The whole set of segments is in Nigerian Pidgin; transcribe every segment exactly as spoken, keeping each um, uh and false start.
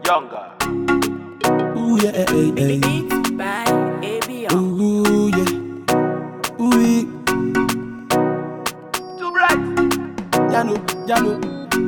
Younger. Ooh yeah, hey, hey. Beats by A B O. Ooh yeah. Ooh yeah. Too bright. Jano, Jano.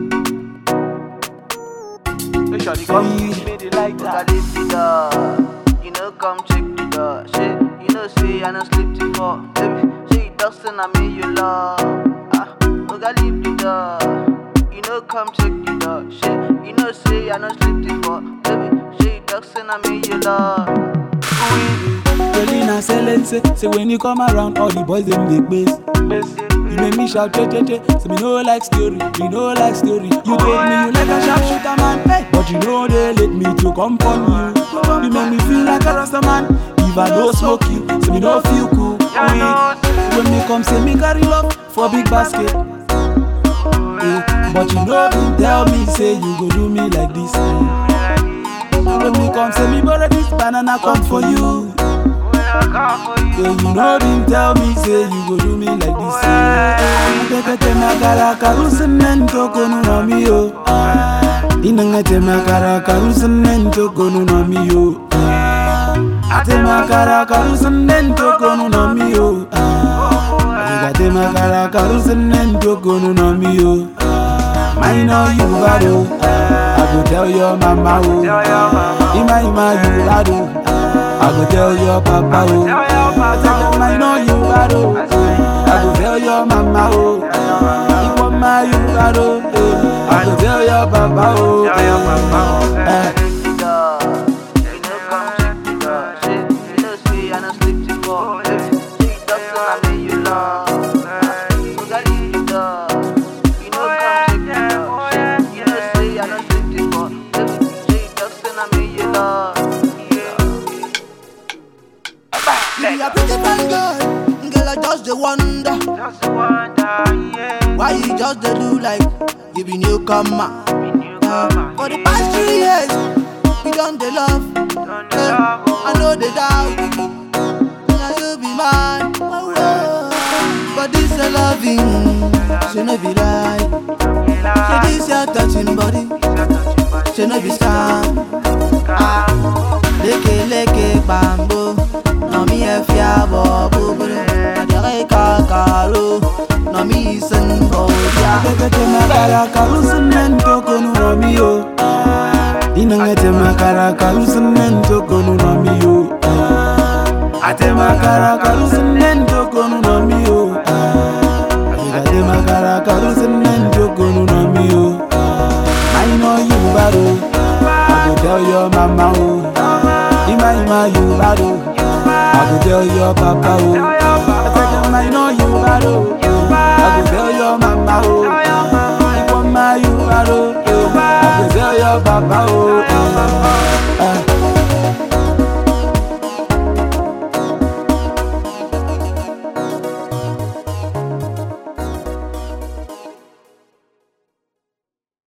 Make sure you come give me the light. Look at this door. You know, come check the door. Shit, you know, say I don't sleep before. Baby, say dustin' I me you love. Ah, look at leave the door. You know, come check the door. Shit, you know, say I don't sleep before. Baby, say dustin' I me you love. Pelina Selense, say when you come around, all the boys them big bass. You make me shout, che che che. So me no like story, me no like story. You told me you like a sharpshooter man, hey. But you know they let me to come on you. You make me feel like a rasta man. If I don't smoke you, so me no feel cool. When me come, say me carry love for big basket. Yeah. But you know me tell me, say you go do me like this. When me come, say me borrow this banana come for you. Yeah, you know him tell me, say you go do me like this. Tekete makara karusemento konu na mi yo. Inangete makara karusemento konu na mi yo. Ate makara karusemento konu na mi yo. Ate makara karusemento konu na mi yo. I know you bad oh. I go tell your mama oh. Ima ima you bad oh. I go tell your papa oh. I tell them I know you bad oh. I go tell your mama oh. If one my you bad oh. I go tell your papa oh. Eh. You are pretty fine girl, girl I just the wonder. Just wonder, yeah. Why you just the do like you be newcomer? Newcomer, For the past three years, we done the love. Done the Yeah, love, oh. I know the doubt. Now you be mine, oh, oh. But this a loving, she no be right. She this your touching body, she no be scam. Ah, leke leke bambo. No mi e fiabo bubule, adere kakalo. No mi sen boya. Tekete makara karusemento konu na mi yo. Inangete makara karusemento konu na mi yo. Ate makara karusemento konu na mi yo. Ate makara karusemento konu na mi yo. I know you bad oh. I go tell your mama oh. Ima ima you bad oh. I go tell your papa oh. I tell them I know you bad oh. I go tell your mama oh. If one my you bad oh. I go tell your papa oh.